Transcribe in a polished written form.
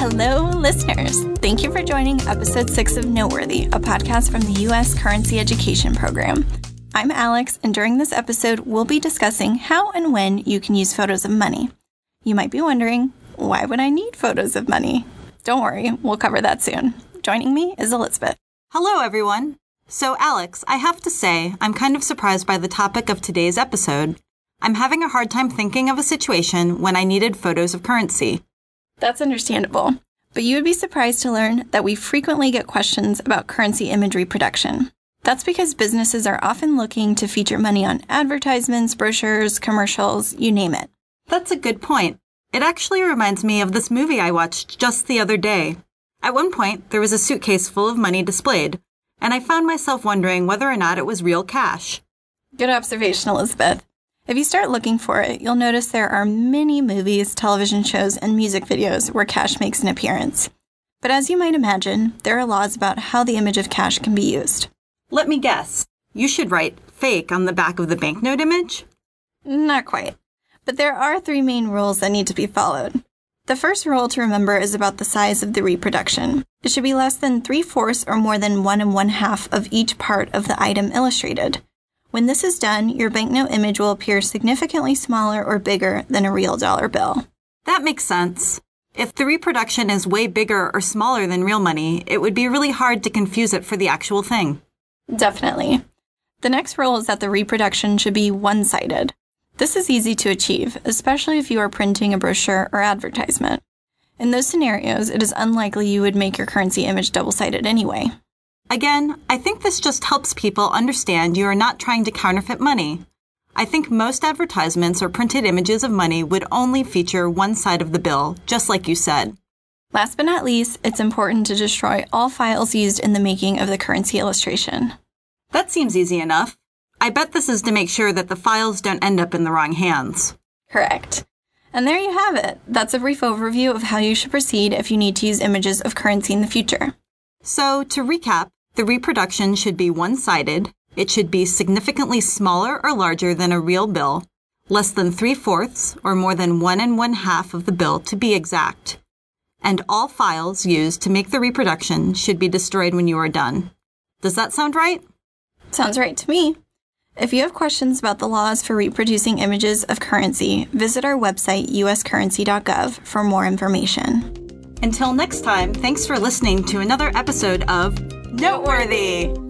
Hello, listeners. Thank you for joining episode 6 of Noteworthy, a podcast from the U.S. Currency Education Program. I'm Alex, and during this episode, we'll be discussing how and when you can use photos of money. You might be wondering, why would I need photos of money? Don't worry, we'll cover that soon. Joining me is Elizabeth. Hello, everyone. So, Alex, I have to say, I'm kind of surprised by the topic of today's episode. I'm having a hard time thinking of a situation when I needed photos of currency. That's understandable, but you would be surprised to learn that we frequently get questions about currency imagery production. That's because businesses are often looking to feature money on advertisements, brochures, commercials, you name it. That's a good point. It actually reminds me of this movie I watched just the other day. At one point, there was a suitcase full of money displayed, and I found myself wondering whether or not it was real cash. Good observation, Elizabeth. If you start looking for it, you'll notice there are many movies, television shows, and music videos where cash makes an appearance. But as you might imagine, there are laws about how the image of cash can be used. Let me guess. You should write fake on the back of the banknote image? Not quite. But there are 3 main rules that need to be followed. The first rule to remember is about the size of the reproduction. It should be less than 3/4 or more than 1 1/2 of each part of the item illustrated. When this is done, your banknote image will appear significantly smaller or bigger than a real dollar bill. That makes sense. If the reproduction is way bigger or smaller than real money, it would be really hard to confuse it for the actual thing. Definitely. The next rule is that the reproduction should be one-sided. This is easy to achieve, especially if you are printing a brochure or advertisement. In those scenarios, it is unlikely you would make your currency image double-sided anyway. Again, I think this just helps people understand you are not trying to counterfeit money. I think most advertisements or printed images of money would only feature one side of the bill, just like you said. Last but not least, it's important to destroy all files used in the making of the currency illustration. That seems easy enough. I bet this is to make sure that the files don't end up in the wrong hands. Correct. And there you have it. That's a brief overview of how you should proceed if you need to use images of currency in the future. So, to recap, the reproduction should be one-sided, it should be significantly smaller or larger than a real bill, less than 3/4 or more than 1 1/2 of the bill to be exact, and all files used to make the reproduction should be destroyed when you are done. Does that sound right? Sounds right to me. If you have questions about the laws for reproducing images of currency, visit our website, uscurrency.gov, for more information. Until next time, thanks for listening to another episode of Noteworthy!